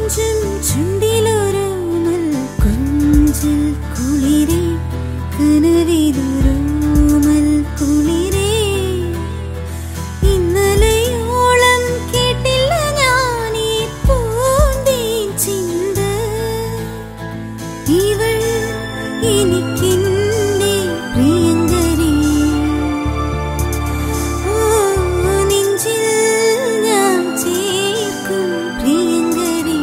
തഞ്ചം ചുണ്ടിലൊരോമൽ കൊഞ്ചൽ കുളിരേ കനവിലൊരോമൽ കുളിരേ ഇന്നലെയോളം കേട്ടില്ല ഞാനീ പൂന്തേൻ ചിന്ത ഇവൾ എനിക്കെന്റെ പ്രിയങ്കരി നെഞ്ചിൽ ഞാൻ ചേർക്കും പ്രിയങ്കരി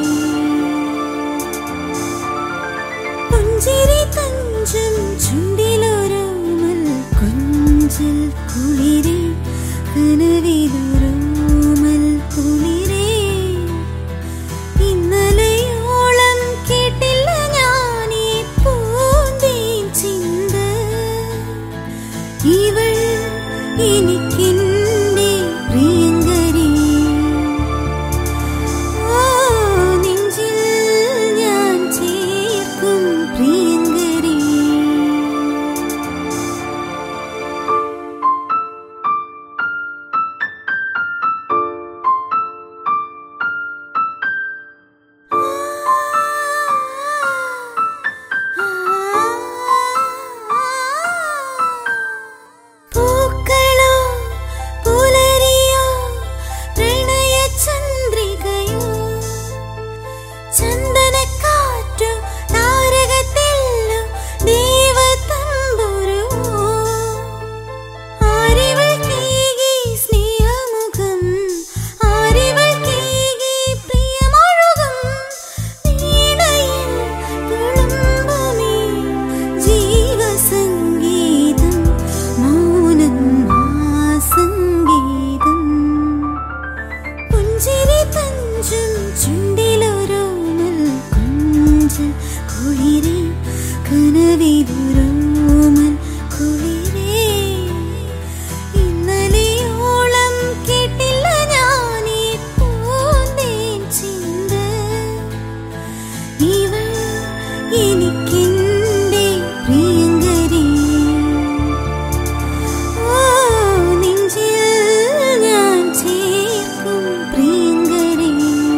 പുഞ്ചിരി തഞ്ചം ചുണ്ടിലൊരോമൽ കൊഞ്ചൽ കുളിരേ കനവിലൊരോമൽ കുളിരേ ഇന്നലെയോളം കേട്ടില്ല ഞാനീ പൂന്തേൻ ചിന്ത ഇവൾ എനിക്കെന്റെ പ്രിയങ്കരി നെഞ്ചിൽ ഞാൻ ചേർക്കും പ്രിയങ്കരി പൂക്കളോ പുലരിയോ പ്രണയചന്ദ്രികയോ ചന്ദനക്കാറ്റോ താരകത്തെല്ലോ ദേവതമ്പുരുവോ ആരിവൾ കേകി സ്നേഹമുഖം ആരിവൾ കേകി പ്രിയമൊഴുകും വീണയിൽ തുളുമ്പുമീ ജീവസംഗീതം മൗനം ആ സംഗീതം പുഞ്ചിരി തഞ്ചം ചുണ്ടിലൊരോമൽ കൊഞ്ചൽ കുളിരേ കനവിലൊരോമൽ കുളിരേ ഇന്നലെയോളം കേട്ടില്ല ഞാനീ പൂന്തേൻ ചിന്ത ഇവൾ എനിക്കെന്റെ പ്രിയങ്കരി നെഞ്ചിൽ ഞാൻ ചേർക്കും പ്രിയങ്കരി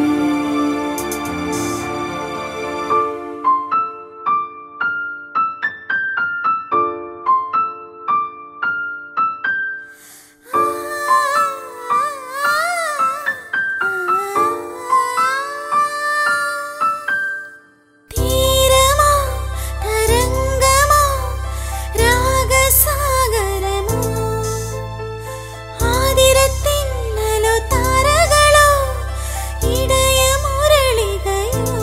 തീരമോ തരംഗമോ രാഗസാഗരമോ ആതിരത്തിന്നലോ താരകളോ ഇടയമുരളികയോ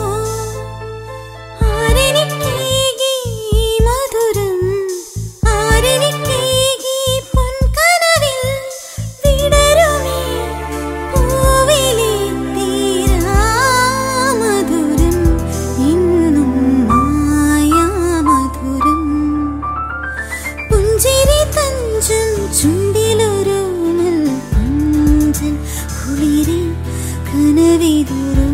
ആരെനിക്കേകി മധുരം ആരെനിക്കേകി പൊൻകനവിൽ വിടരുമേ പൂവിലെ തീരാമധുരം ഇന്നും മായാമധുരം പുഞ്ചിരി തഞ്ചം ചുണ്ടിലൊരോമൽ കൊഞ്ചൽ കുളിരേ കനവിലൊരോമൽ